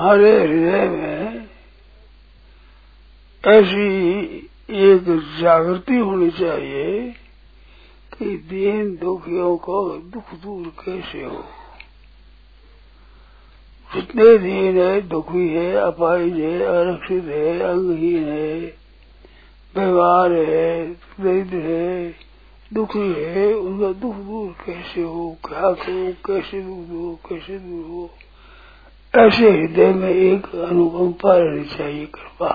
हमारे हृदय में ऐसी एक जागृति होनी चाहिए कि दीन दुखियों को दुख दूर कैसे हो। जितने दीन है, दुखी है, अपाहिज है, आरक्षित है, अंगहीन है, व्यवहार है, दरिद्र है, दुखी है, उनका दुख दूर कैसे हो, क्या करो, कैसे दूर हो, कैसे दूर हो। ऐसे हृदय में एक अनुकंपा रहनी चाहिए, कृपा।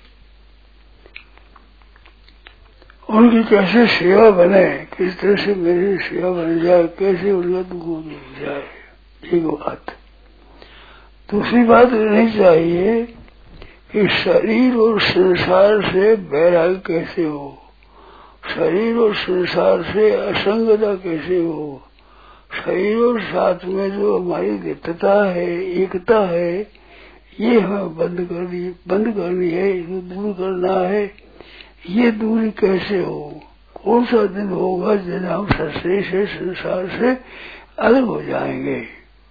उनकी कैसे सेवा बने, किस तरह से मेरी सेवा बन जाए, कैसे उनका दुख दूर जाए, एक बात। दूसरी बात रहनी चाहिए कि शरीर और संसार से वैराग्य कैसे हो, शरीर और संसार से असंगता कैसे हो, शरीर और साथ में जो हमारी नित्यता है, एकता है, ये हमें बंद करनी है, इसे दूर करना है। ये दूरी कैसे हो, कौन सा दिन होगा जब हम शरीर से संसार से अलग हो जाएंगे।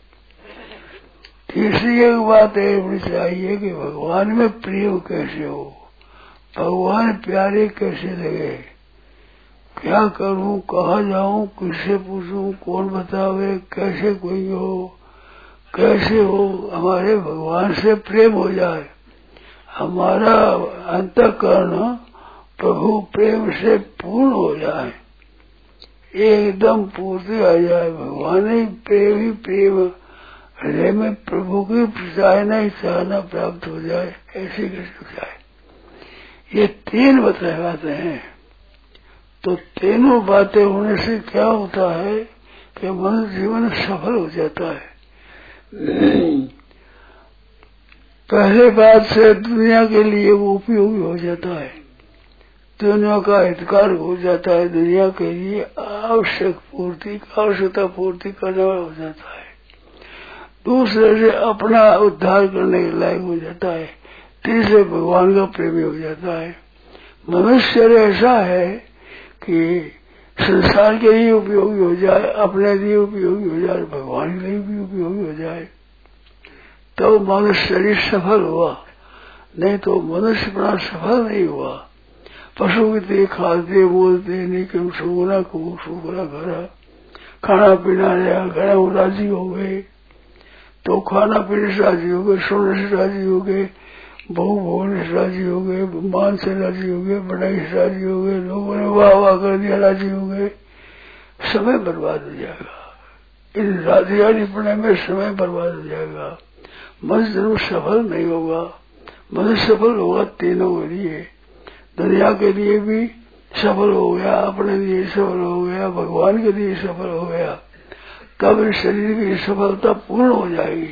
तीसरी एक बात होनी चाहिए कि भगवान में प्रेम कैसे हो, भगवान प्यारे कैसे लगे, क्या करूं, कहाँ जाऊं, किससे पूछूं, कौन बतावे, कैसे कोई हो, कैसे हो हमारे भगवान से प्रेम हो जाए, हमारा अंतःकरण प्रभु प्रेम से पूर्ण हो जाए, एकदम पूर्ति आ जाए, भगवान ही प्रेम हृदय में प्रभु की चाहना प्राप्त हो जाए, ऐसे कैसे हो जाए। ये तीन बातें हैं। तो तीनों बातें होने से क्या होता है कि मनुष्य जीवन सफल हो जाता है। पहले बात से दुनिया के लिए वो उपयोगी हो जाता है, दुनिया का हितकार हो जाता है, दुनिया के लिए आवश्यकता पूर्ति करने वाला हो जाता है, दूसरे से अपना उद्धार करने के लायक हो जाता है, तीसरे भगवान का प्रेमी हो जाता है। मनुष्य ऐसा है कि संसार के लिए उपयोगी हो जाए, अपने लिए उपयोगी हो जाए, भगवान के लिए भी उपयोगी हो जाए, तो मनुष्य शरीर सफल हुआ, नहीं तो मनुष्य बड़ा सफल नहीं हुआ। पशु की खाते बोलते नहीं कि सुगुना को सुगुना घरा, खाना पीना लिया, घर राजी हो गए, तो खाना पीने से राजी हो गए, सोने से राजी हो गए, बहु भोगने से राजी हो गए, मान से राजी हो गए, बढ़ाई से राजी हो गए, लोगों ने वाह वाह कर दिया, राजी हो गए, समय बर्बाद हो जाएगा। इन राजियापने में समय बर्बाद हो जाएगा, मनुष्य जरूर सफल नहीं होगा। मनुष्य सफल होगा तीनों के लिए, दुनिया के लिए भी सफल हो गया, अपने लिए सफल हो गया, भगवान के लिए सफल हो गया, तब इस शरीर की सफलता पूर्ण हो जाएगी,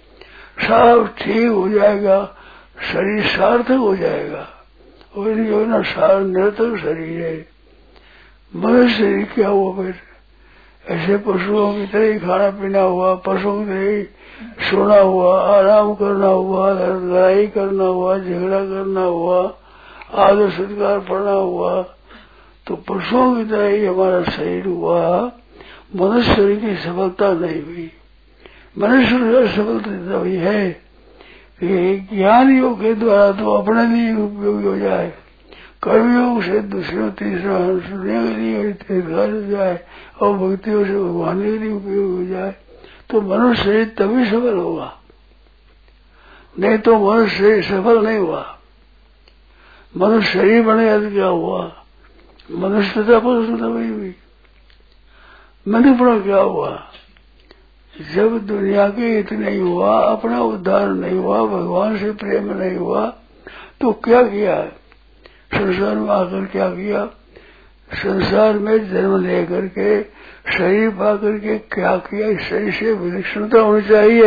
सब ठीक हो जाएगा, शरीर सार्थक हो जाएगा। और योजना सार निरर्थक शरीर है। मनुष्य शरीर क्या हुआ फिर? ऐसे पशुओं की तरह खाना पीना हुआ, पशुओं की तरह सोना हुआ, आराम करना हुआ, लड़ाई करना हुआ, झगड़ा करना हुआ, आदर सत्कार पड़ना हुआ, तो पशुओं की तरह ही हमारा शरीर हुआ। मनुष्य शरीर की सफलता नहीं हुई। मनुष्य सफलता हुई है कि ज्ञान योग के द्वारा तो अपने लिए उपयोगी हो जाए, कर्मयोग से दूसरों तीसरा सुनने के लिए तीर्थकार हो जाए, और भक्तियों से भगवान के लिए उपयोग हो जाए, तो मनुष्य शरीर तभी सफल होगा, नहीं तो मनुष्य शरीर सफल नहीं हुआ। मनुष्य शरीर बनेगा तो क्या हुआ? मनुष्यता पुरुषता वही हुई। मनुष्य क्या हुआ? जब दुनिया के हित नहीं हुआ, अपना उद्धार नहीं हुआ, भगवान से प्रेम नहीं हुआ, तो क्या किया? संसार में आकर क्या किया? संसार में जन्म लेकर के शरीर पा करके क्या किया? इस शरीर से विलक्षणता होनी चाहिए।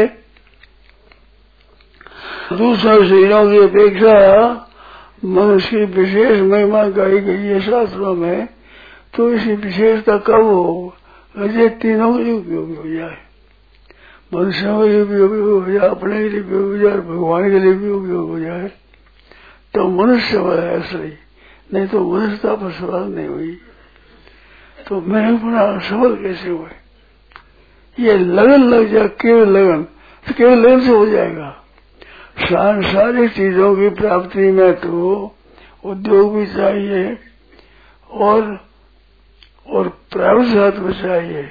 दूसरे शरीरों की अपेक्षा मनुष्य की विशेष महिमा गाई गई है शास्त्रों में, तो इसी विशेषता कब हो? ये तीनों के लिए उपयोगी हो जाए, मनुष्यों के लिए भी उपयोग हो जाए, अपने के लिए भी उपयोग हो जाए, भगवान के लिए भी उपयोग हो जाए, तो मनुष्य है असली, नहीं तो मनुष्यता पर सवाल नहीं हुई। तो मैं अपना सफल कैसे हुए? ये लगन लग जाए, केवल लगन, तो केवल लगन से हो जाएगा। सांसारिक चीजों की प्राप्ति में तो उद्योग भी चाहिए और प्रारब्ध भी चाहिए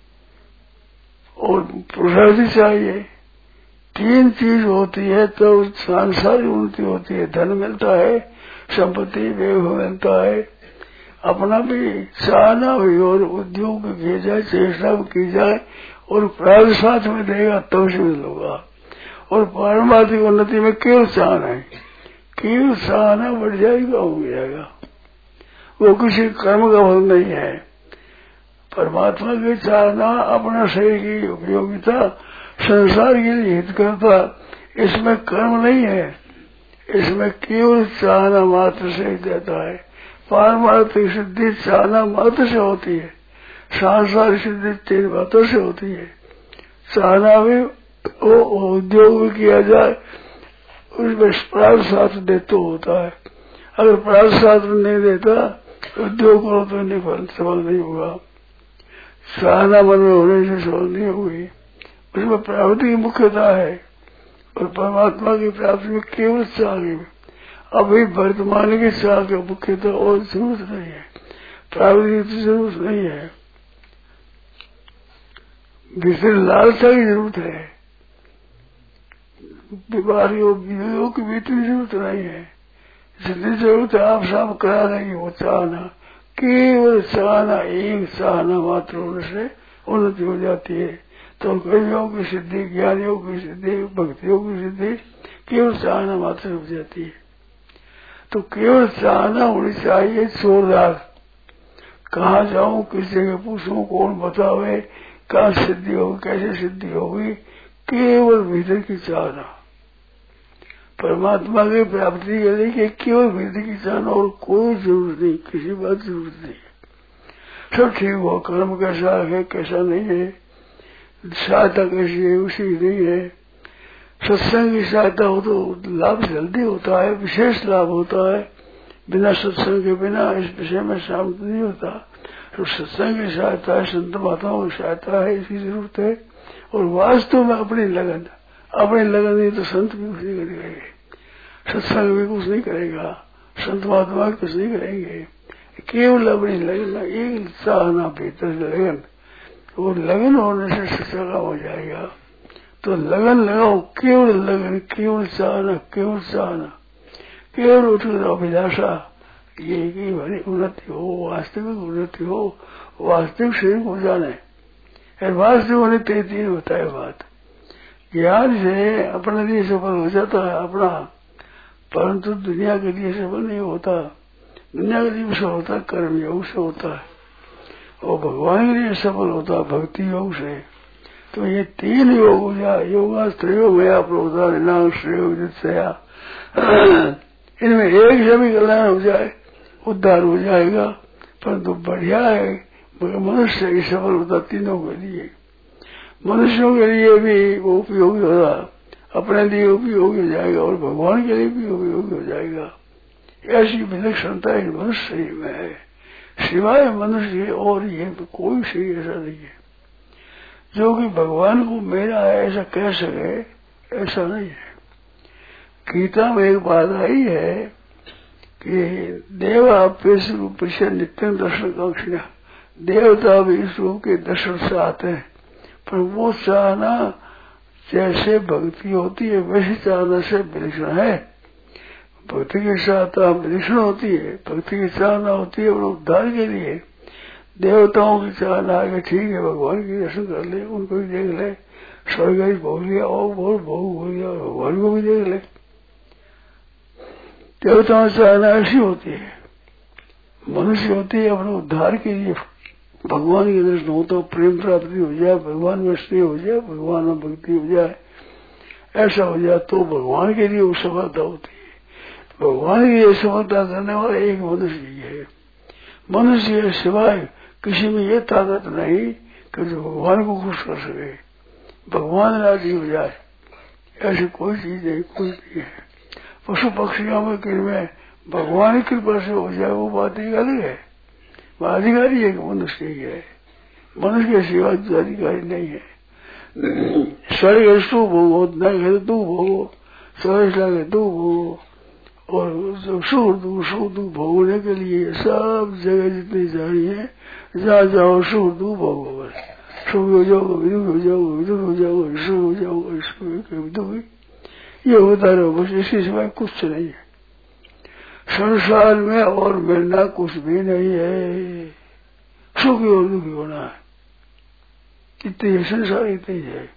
और पुरुषार्थ चाहिए। 3 चीज होती है तो सांसारिक उन्नति होती है। धन मिलता है, संपत्ति वैभव मिलता है, अपना भी चाहना भी और उद्योग भी किया जाए, चेष्टा भी की जाए और प्रारब्ध साथ में देगा तब से मिलूंगा। और पारमार्थिक उन्नति में केवल चाहना है, केवल चाहना बढ़ जाएगा, हो जाएगा। वो किसी कर्म का फल नहीं है। परमात्मा की चाहना, अपना शरीर की उपयोगिता, संसार के लिए हित करता, इसमें कर्म नहीं है, इसमें केवल चाहना मात्र से देता है। पारमार्थिक सिद्धि चाहना मात्र से होती है, सांसारिक सिद्धि 3 बातों से होती है। चाहना भी उद्योग भी किया जाए, उसमें प्रारब्ध साथ दे तो होता है। अगर प्रारब्ध साथ नहीं देता उद्योग करो तो नहीं फल सफल नहीं होगा। चाहना मन में होने से सफल नहीं होगी, उसमें प्राप्ति की मुख्यता है। और परमात्मा की प्राप्ति में केवल चाह, अभी वर्तमान की चाह की मुख्यता और जरूरत नहीं है, प्राप्ति की जरूरत नहीं है, भीतर लालसा की जरूरत है, बीमारियों की भी जरूरत नहीं है। जितनी जरूरत है आप सब करा देंगे। वो चाहना, केवल चाहना, एक चाहना मात्र होने से उन्नति हो जाती है। तो कवियों की सिद्धि, ज्ञानियों की सिद्धि, भक्तियों की सिद्धि केवल चाहना मात्र हो जाती है। तो केवल चाहना होनी चाहिए जोरदार। कहाँ जाऊं, किस जगह पूछूं, कौन बतावे, कहाँ सिद्धि होगी, कैसे सिद्धि होगी, केवल भीतर की चाहना। परमात्मा की प्राप्ति के लिए केवल भीतर की चाहना और कोई जरूरत नहीं, किसी बात जरूरत नहीं। सब ठीक हो, कर्म कैसा है कैसा नहीं है, सहायता कैसी है उसी नहीं है। सत्संग की सहायता हो तो लाभ जल्दी होता है, विशेष लाभ होता है। बिना सत्संग के बिना इस विषय में शांत नहीं होता। तो सत्संग की सहायता है, संत महात्माओं की सहायता है, इसकी जरूरत है। और वास्तव में अपनी लगन नहीं तो संत भी कुछ नहीं करेंगे, सत्संग भी कुछ नहीं करेगा, संत महात्मा कुछ नहीं करेंगे। केवल अपनी लगन, एक चाहना भीतर लगन, वो लगन होने से सच्चा काम हो जाएगा। तो लगन लगाओ, केवल लगन, केवल चाहना, केवल चाहना, केवल उठकर अभिलाषा, ये कि भरी उन्नति हो, वास्तविक उन्नति हो, वास्तविक शरीर को जाने। वास्तविक होने 3 होता है बात। ज्ञान से अपने लिए सफल हो जाता है अपना, परंतु दुनिया के लिए सफल नहीं होता। दुनिया के लिए सफल होता है कर्म योग से होता है, और भगवान के लिए सफल होता है भक्ति योग से। तो ये 3 योग हो जाए, योगास्त्रो मया प्रोक्ता निनांग श्रेयो जित्सया, इनमें एक से भी कल्याण हो जाए, उद्धार हो जाएगा। परंतु बढ़िया है मनुष्य ही सफल होता तीनों के लिए। मनुष्यों के लिए भी वो उपयोगी होगा, अपने लिए उपयोगी हो जाएगा और भगवान के लिए भी उपयोगी हो जाएगा। ऐसी विलक्षणता इन मनुष्य शरीर में है, सिवाय मनुष्य और ये कोई शरीर ऐसा नहीं है जो कि भगवान को मेरा है ऐसा कह सके, ऐसा नहीं है। गीता में एक बात आई है कि देवा पेश रूप से नित्य दर्शन कांक्षिणा, देवता भी इस रूप के दर्शन से आते हैं, पर वो चाहना जैसे भक्ति होती है वैसे चाहना से विलक्षण है। भक्ति की चाहना विलक्षण होती है, भक्ति की चाहना होती है और उद्धार के लिए। देवताओं की चाहना है ठीक है भगवान की दर्शन कर ले, उनको भी देख ले, स्वर्ग ही भोग लिया और बहुत भोग हो गया, भगवान को भी देख ले। देवताओं की चाहना ऐसी होती है। मनुष्य होती है अपने उद्धार के लिए, भगवान के दर्शन हो तो प्रेम प्राप्ति हो जाए, भगवान में स्नेह हो जाए, भगवान में भक्ति हो जाए, ऐसा हो जाए तो भगवान के लिए वो सफलता होती है। भगवान के लिए सफलता करने वाला एक मनुष्य ही है। मनुष्य के सिवाय किसी में ये ताकत नहीं कि जो भगवान को खुश कर सके, भगवान राजी हो जाए, ऐसी कोई चीज नहीं, कोई नहीं है। पशु पक्षियों में किनमें भगवान की कृपा से हो जाए वो बात एक अलग है। अधिकारी एक मनुष्य ही है, मनुष्य के सिवा अधिकारी नहीं है। स्वर्ग तू भोगो, न तू भोगो, तो ऐसा लगे दुख हो, और जो सुख दुख भोगने के लिए सब जगह जितनी जानी है, जहाँ जाओ सुख दुख भोगो, बस सुख हो जाओ कभी दुख हो जाओ, कभी दुख हो जाओ, कभी सुख हो जाओ, कभी दुख, ये होता रहो बस, इसी सिवाय कुछ नहीं है संसार में, और मिलना कुछ भी नहीं है। सुखी और दुखी होना है, इतनी है संसार, इतनी है।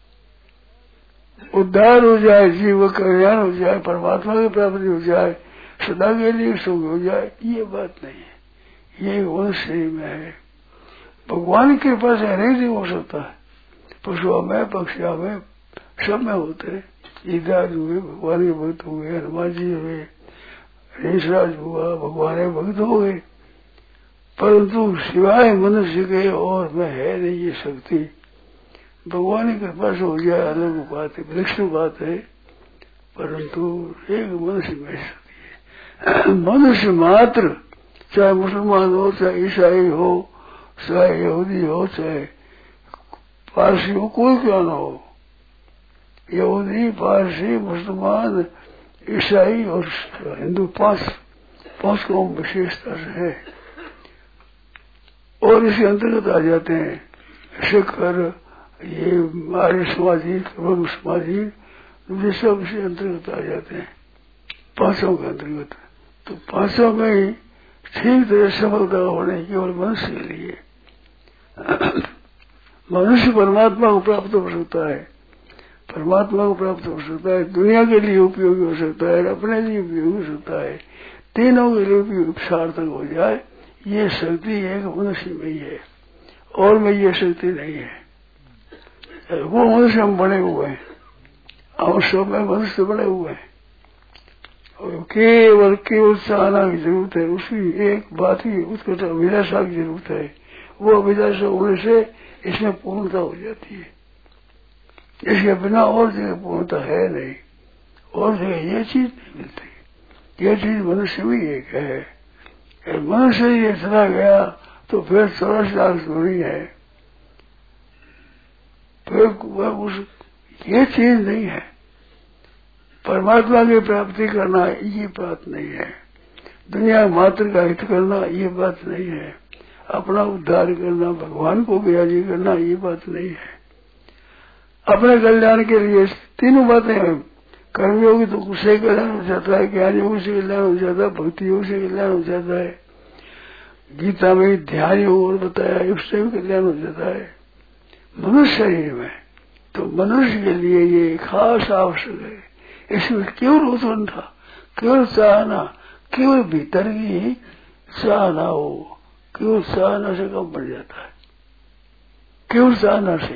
उद्धार हो जाए, जीव कल्याण हो जाए, परमात्मा की प्राप्ति हो जाए, सदा के लिए सुख हो जाए, ये बात नहीं है। ये वंश में है, भगवान की कृपा से नहीं भी हो सकता है। पशुओं में, पक्षियों में, सब में होते हैं। ईदाज हुए, भगवान के भक्त हुए, हनुमान जी हुए, रेशराज हुआ, भगवान के भक्त हो गए, परंतु सिवाय मनुष्य के और में है नहीं ये शक्ति। भगवान की कृपा से हो जाए अलग बात है, विलक्षण बात है, परंतु एक मनुष्य में शक्ति है। मनुष्य मात्र, चाहे मुसलमान हो, चाहे ईसाई हो, चाहे यहूदी हो, चाहे पारसी हो, कोई क्यों ना हो, यहूदी, पारसी, मुसलमान, ईसाई और हिंदू, पांच कौम विशेषता से है, और इसके अंतर्गत आ जाते हैं सिख, ये आर्य समाजी, ब्रह्म समाजी, ये सब इसी अंतर्गत आ जाते हैं, पांचों के अंतर्गत। तो पांचों में ही ठीक तरह सफलता होने केवल मनुष्य के लिए। मनुष्य परमात्मा को प्राप्त हो सकता है, परमात्मा को प्राप्त हो सकता है, दुनिया के लिए उपयोगी हो सकता है, अपने लिए उपयोगी हो सकता है, तीनों के लिए भी सार्थक हो जाए, ये शक्ति एक मनुष्य में ही है, और में ये शक्ति नहीं है। वो मनुष्य हम बने हुए हैं, हम सब में मनुष्य बने हुए हैं, और केवल चाहना की जरूरत है, उसकी एक बात की उत्कट अभिलाषा की जरूरत है। वो अभिलाषा होने से इसमें पूर्णता हो जाती है, इसके बिना और जगह पूर्णता है नहीं, और जगह ये चीज नहीं मिलती। ये चीज मनुष्य में एक है। मनुष्य ये चला गया तो फिर 84 लाख दूरी है, फिर ये चीज नहीं है। परमात्मा की प्राप्ति करना ये बात नहीं है, दुनिया मात्र का हित करना ये बात नहीं है, अपना उद्धार करना, भगवान को विराजी करना ये बात नहीं है। अपने कल्याण के लिए तीनों बातें हैं। कर्मयोगी तो उससे कल्याण हो जाता है, ज्ञान योग से कल्याण हो जाता है, भक्ति योग से कल्याण हो जाता है, गीता में ध्यान योग और बताया, उससे भी कल्याण हो जाता है। मनुष्य शरीर में तो मनुष्य के लिए ये खास आवश्यक है। इसमें केवल उत्पन्न था, केवल चाहना, केवल भीतर की चाहना हो, केवल चाहना से कम बढ़ जाता है, केवल चाहना से।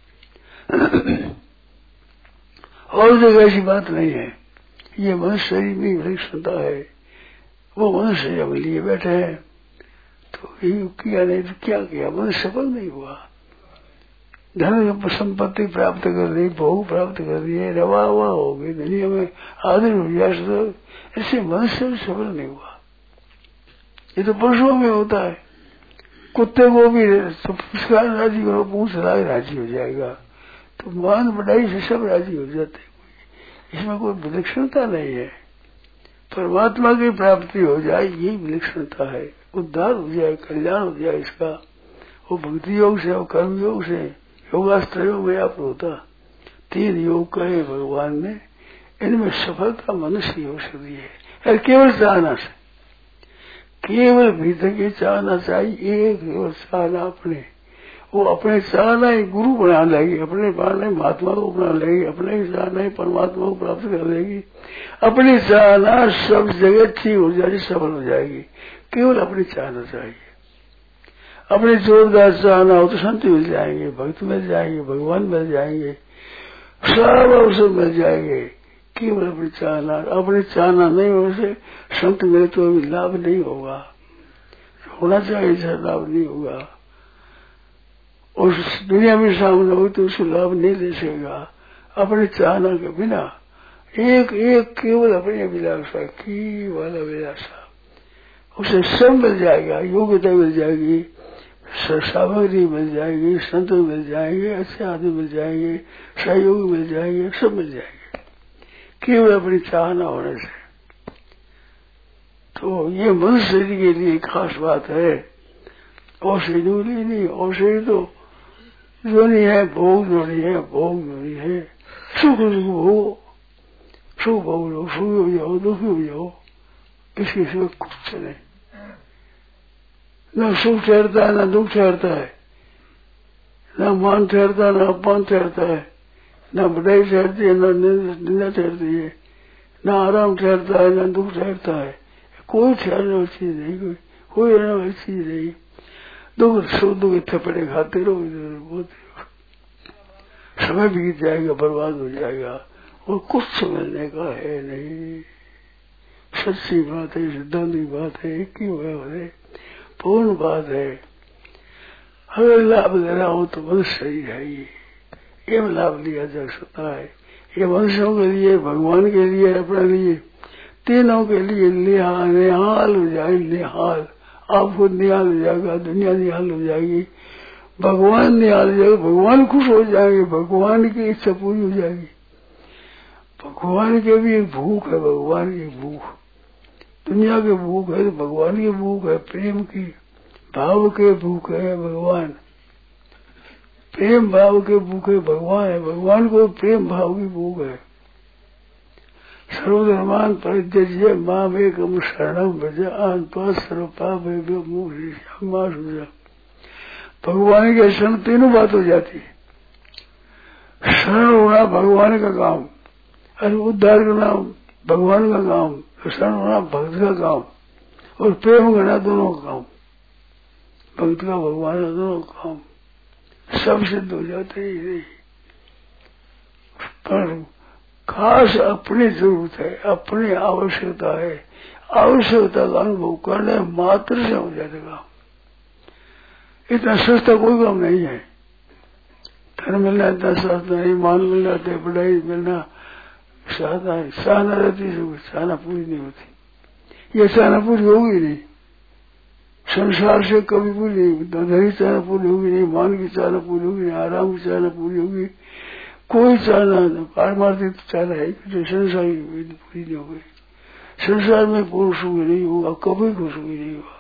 और जगह ऐसी बात नहीं है। ये मनुष्य शरीर में विलक्षणता है। वो मनुष्य जब लिए बैठे हैं तो ये किया नहीं तो क्या किया, मनुष्य सफल नहीं हुआ। धन संपत्ति प्राप्त कर ली, भोग प्राप्त कर लिए, रवा हुआ हो गई, दुनिया में आदर हो गया, ऐसे मनुष्य भी सफल नहीं हुआ। ये तो पशुओं में होता है। कुत्ते को भी पुरस्कार राजी करो, पूछ लाए राजी हो जाएगा, तो मान बढ़ाई से सब राजी हो जाते हैं। इसमें कोई विलक्षणता नहीं है। परमात्मा की प्राप्ति हो जाए ये विलक्षणता है, उद्धार हो जाए, कल्याण हो जाए इसका। वो भक्ति योग से और कर्म योग से, योगास्त्र योग में आप होता, 3 योग कहे भगवान ने, इनमें सफलता मनुष्य योग से दी है। केवल चाहना से, केवल भीतर की चाहना चाहिए, केवल चाहना अपने, वो अपने चाहना ही गुरु बना लेगी, अपने चाहना ही महात्मा को बना लेगी, अपने चाहना ही परमात्मा को प्राप्त कर लेगी। अपनी चाहना सब जगह ठीक हो जाएगी, सफल हो जाएगी। केवल अपनी चाहना चाहिए। अपने जोरदार चाहना हो तो संत मिल जाएंगे, भक्त मिल जाएंगे, भगवान मिल जाएंगे, सब अवसर मिल जाएंगे। केवल अपनी चाहना नहीं होने से संत मिले तो अभी लाभ नहीं होगा, होना चाहिए जैसा लाभ नहीं होगा। उस दुनिया में सामने हो तो उसको लाभ नहीं दे सकेगा। अपने चाहना के बिना एक केवल अपनी अभिलाषा, केवल अभिलाषा, उसे सब मिल जाएगा। योग्यता मिल जाएगी, सामग्री मिल जाएगी, संत मिल जाएंगे, अच्छे आदमी मिल जाएंगे, सहयोगी मिल जाएंगे, सब मिल जाएंगे। केवल अपनी चाहना होने से। तो ये मनुष्य शरीर के लिए खास बात है, और शरीर के लिए नहीं। और शरीर तो जो नहीं है, भोग जो नहीं है, भोग जो नहीं है, सुख दुख भोग, सुख भोग लो, सुखी हो जाओ, दुखी हो जाओ, इसके सिवा कुछ नहीं। न सुख ठहरता है, न दुख ठहरता है, न मान ठहरता है, न अपमान ठहरता है, न बढ़ाई ठहरती है, न निंदा ठहरती है, न आराम ठहरता है, न दुख ठहरता है। कोई ठहरने वाली चीज नहीं, कोई रहने वाली चीज नहीं। दुख सुख दुख थपड़े खाते रहो, बहुत समय बीत जाएगा, बर्बाद हो जाएगा, और कुछ मिलने का है नहीं। सच्ची बात है, सिद्धांत बात है, एक ही है, पूर्ण बात है। अगर लाभ लेना हो तो मनुष्य ही है, ये लाभ लिया जा सकता है। ये मनुष्यों के लिए, भगवान के लिए, अपने लिए, तीनों के लिए निहाल हो जाए, निहाल। आप खुद निहाल हो जाएगा, दुनिया निहाल हो जाएगी, भगवान निहाल हो जाएगा, भगवान खुश हो जाएंगे, भगवान की इच्छा पूरी हो जाएगी। भगवान के भी एक भूख है, भगवान की भूख, दुनिया की भूख है, भगवान की भूख है, प्रेम की, भाव के भूख है भगवान, प्रेम भाव के भूख है भगवान है। भगवान को प्रेम भाव की भूख है। सर्वधर्मान परित्यज्य माम एकम शरणम व्रज अहं सर्व पापेभ्यो मोक्षयिष्यामि। भगवान के शरण तीनों बात हो जाती है। शरण होना भगवान का काम, और उद्धार करना भगवान का काम, शरण होना भक्त का काम, और प्रेम करना दोनों का काम, भक्त का भगवान का दोनों का काम, सब सिद्ध हो जाते ही। पर खास अपनी जरूरत है, अपनी आवश्यकता है, आवश्यकता का अनुभव करने मात्र से हो जाएगा। इतना सस्ता कोई काम नहीं है। धन मिलना इतना सस्ता नहीं, मान मिलना, बढ़ाई मिलना साधना है। साधना रहती है, साधना पूरी नहीं होती। ये साधना पूरी होगी नहीं, संसार से कभी पूरी नहीं होगी। धन की चाहना पूरी होगी नहीं, मान की चाहना पूरी होगी नहीं, आराम की चाहना पूरी होगी, कोई चाहना पारमार्थिक चाहना है जो संसार की पूरी नहीं होगी। संसार में पूर्ण सुख नहीं होगा, कभी खुश नहीं होगा।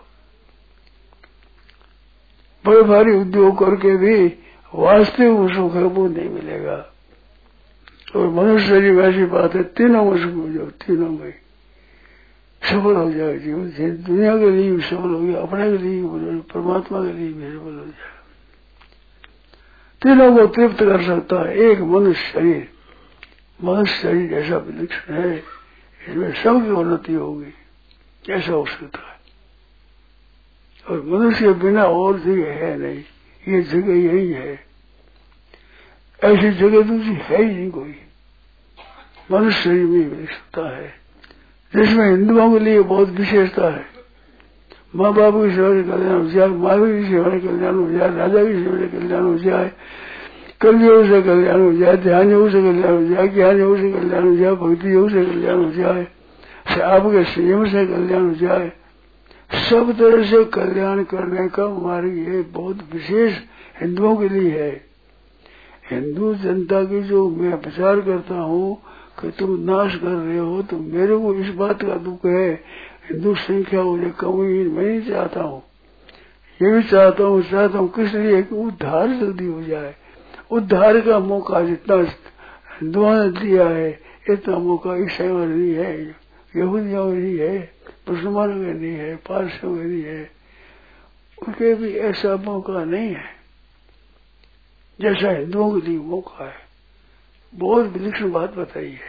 बड़े भारी उद्योग करके भी वास्तविक सुख है वो नहीं मिलेगा। और मनुष्य शरीर ऐसी बात है, तीनों में सुख हो जाओ, तीनों में सफल हो जाए जीवन से। दुनिया के लिए भी सफल हो गया, अपने के लिए भी, परमात्मा के लिए भी सफल हो जाए। तीनों को तृप्त कर सकता है एक मनुष्य शरीर। मनुष्य शरीर ऐसा विलक्षण है, इसमें सबकी उन्नति होगी, ऐसा हो सकता है। और मनुष्य के बिना और जगह है नहीं, ये जगह यही है, ऐसी जगह दूसरी है ही नहीं कोई। मनुष्य शरीर में मिल सकता है, जिसमें हिंदुओं के लिए बहुत विशेषता है। माँ बाप की सेवा से कल्याण हो जाए, माता की सेवा से कल्याण हो जाए, राजा की सेवा से कल्याण हो जाए, कलयोग से कल्याण हो जाए, ध्यान योग से कल्याण हो जाए, ज्ञान योग से कल्याण हो जाए, भक्ति योग से कल्याण हो जाए, आपके संयम से कल्याण हो जाए, सब तरह से कल्याण करने का मार्ग ये बहुत विशेष हिंदुओं के लिए है। हिंदू जनता की जो मैं विचार करता हूँ कि तुम नाश कर रहे हो, तो मेरे को इस बात का दुख है, हिंदू संख्या हो जाए कम ही मैं नहीं चाहता हूँ। ये भी चाहता हूँ किस लिए कि उद्धार जल्दी हो जाए। उद्धार का मौका जितना हिंदुओं ने दिया है, इतना मौका ईसाइयों में नहीं है, यहूदियों में नहीं है, मुसलमानों में नहीं है, पारसियों में नहीं है। उनके भी ऐसा मौका नहीं है जैसा हिंदुओं के लिए मौका है। बहुत विलक्षण बात बताई है।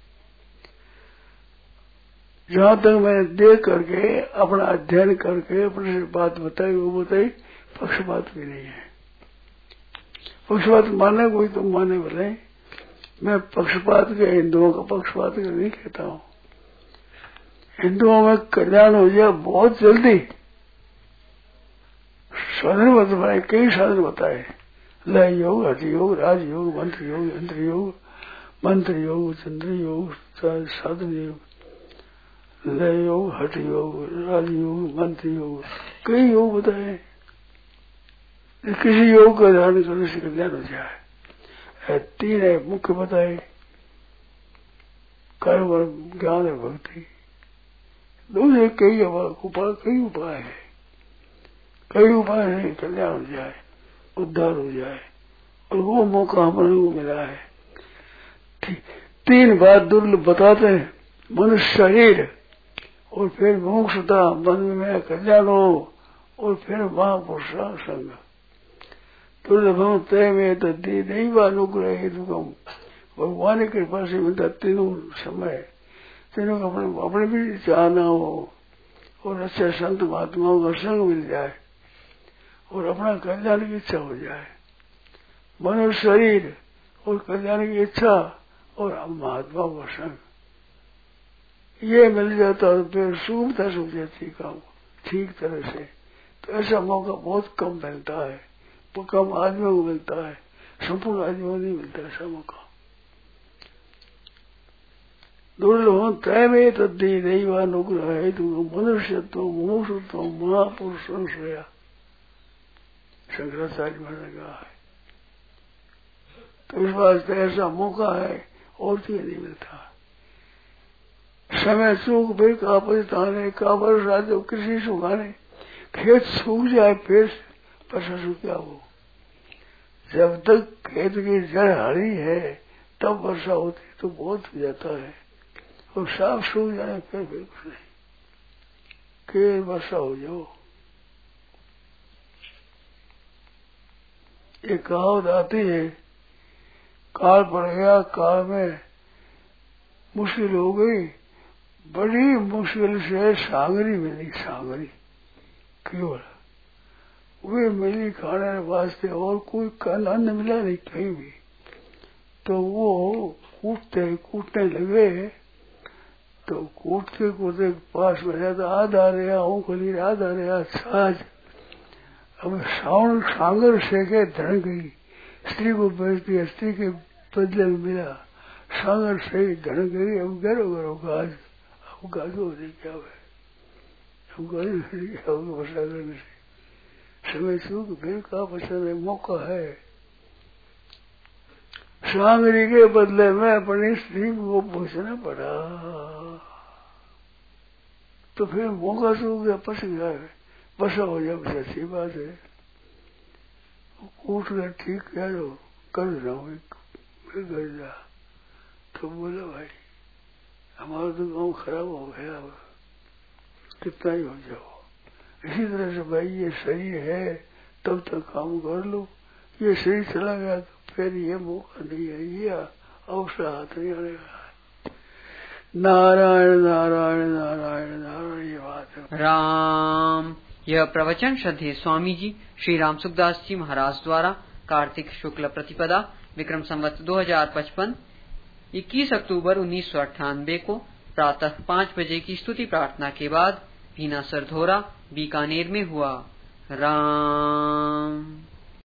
जहां तक मैंने देख करके, अपना अध्ययन करके अपने से बात बताई, वो बताई पक्षपात भी नहीं है। पक्षपात माने कोई तो माने बोले, मैं पक्षपात के, हिंदुओं का पक्षपात के नहीं कहता हूँ। हिंदुओं में कल्याण हो जाए बहुत जल्दी। साधन बताए, कई साधन बताए, लय योग, हठ योग, राज योग, मंत्र योग, यंत्र योग, मंत्र योग, चंद्र योग, साधन योग, लय योग, हठ योग, राज योग, मंत्र योग, कई योग बताए। किसी योग का धारण करने से कल्याण हो जाए। तीन है मुख्य बताए, कर्म ज्ञान है भक्ति। दूसरे कई उपाय है, कई उपाय है कल्याण हो जाए, उद्धार हो जाए, और वो मौका हमारे को मिला है। तीन बात दुर्लभ बताते हैं, मनुष्य शरीर, और फिर मोक्षता मन में कल्याण हो, और फिर महापुरुषा संग। दुर्लभम तय में तद्दी दैवानुग्रह हेतुकम, भगवान की कृपा से मिलता तीनों समय, तीनों को अपने भी चाहना हो, और अच्छे संत महात्माओं का संग मिल जाए, और अपना कल्याण की इच्छा हो जाए। मनुष्य शरीर और कल्याण की इच्छा और महात्मा का संग, ये मिल जाता है, फिर सुगमता से हो जाती काम ठीक तरह से। तो ऐसा मौका बहुत कम मिलता है, वो कम आदमियों को मिलता है, संपूर्ण आदमियों को नहीं मिलता ऐसा मौका। दुर्लभ तय में तद्दी दैवानुग्रह हेतु मनुष्यत्व मुमुक्षुत्व महापुरुष संश्रया, शंकराचार्य महाराज ने कहा है। तो इस वास्ते ऐसा मौका है और तो नहीं मिलता। समय सूख फिर का पछताने का वर्षा जो कृषि सुखाने, खेत सूख जाए फिर वर्षा सूख क्या हो। जब तक खेत की जड़ हरी है तब वर्षा होती, तो बहुत हो जाता है, और साफ सूख जाए फिर कुछ नहीं, फिर वर्षा हो जाओ। ये कहावत आती है, काल पड़ गया, काल में मुश्किल हो गई, बड़ी मुश्किल से सांगरी मिली, सांगरी केवल वे मिली खाने वास्ते, और कोई अन्न मिला नहीं कहीं भी। तो वो कूटने लगे, तो कूटते कूटते पास में जाता, आधा रहा ऊँगली, आधा रहा छाछ। अब श्रावण सांगर से के धन गई, स्त्री को बेच दिया, स्त्री के बदले में मिला सांगर से धन गई। अब गरो गरो गाज, अब गाजो नहीं क्या है, अब गाजो नहीं क्या होगा वर्षा करने से। समय सूख फिर का पसंद है, मौका है। सांगरी के बदले में अपनी स्त्री को पूछना पड़ा, तो फिर मौका सूख गया, पस गया, वर्षा हो जाए, बस अच्छी बात है। कूट कर ठीक किया, जो कर रहा हूँ फिर कर जा। तो बोला भाई हमारा तो गाँव खराब हो गया, कितना ही हो जाओ। इसी तरह से भाई ये शरीर है तब तक काम कर लो, ये शरीर चला गया तो फिर ये मौका नहीं है, ये अवसर हाथ नहीं आने का। नारायण नारायण नारायण नारायण, ये बात है। राम। यह प्रवचन श्रद्धेय स्वामी जी श्री राम सुखदास जी महाराज द्वारा कार्तिक शुक्ल प्रतिपदा विक्रम संवत 2055 21 अक्टूबर 1998 को प्रातः 5 बजे की स्तुति प्रार्थना के बाद भीना सरधोरा बीकानेर में हुआ। राम।